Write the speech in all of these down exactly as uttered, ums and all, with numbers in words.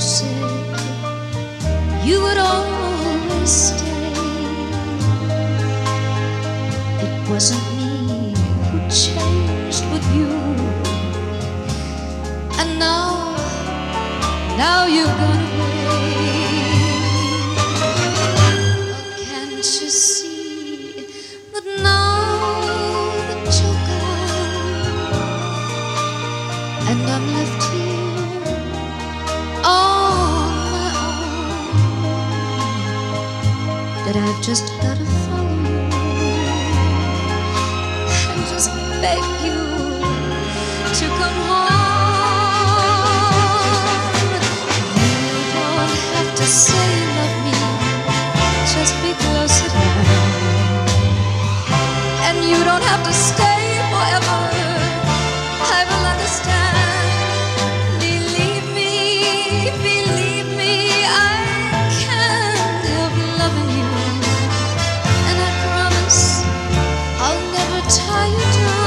said you would always stay. It wasn't me who changed but you. And now, now you've gone away. Oh, can't you see that now that you're gone, and I'm left here on my own, that I've just gotta follow you and just beg you to come home. You don't have to say you love me, just be close at hand. And you don't have to stay forever, I will understand. Believe me, believe me, I can't help loving you. And I promise I'll never tie you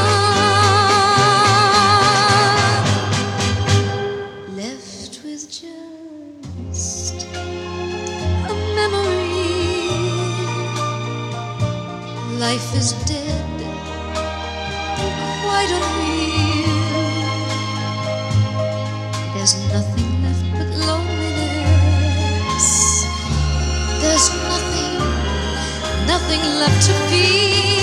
down. Left with just a memory. Life is dead, quite unreal. There's nothing left but loneliness. There's nothing, nothing left to feel.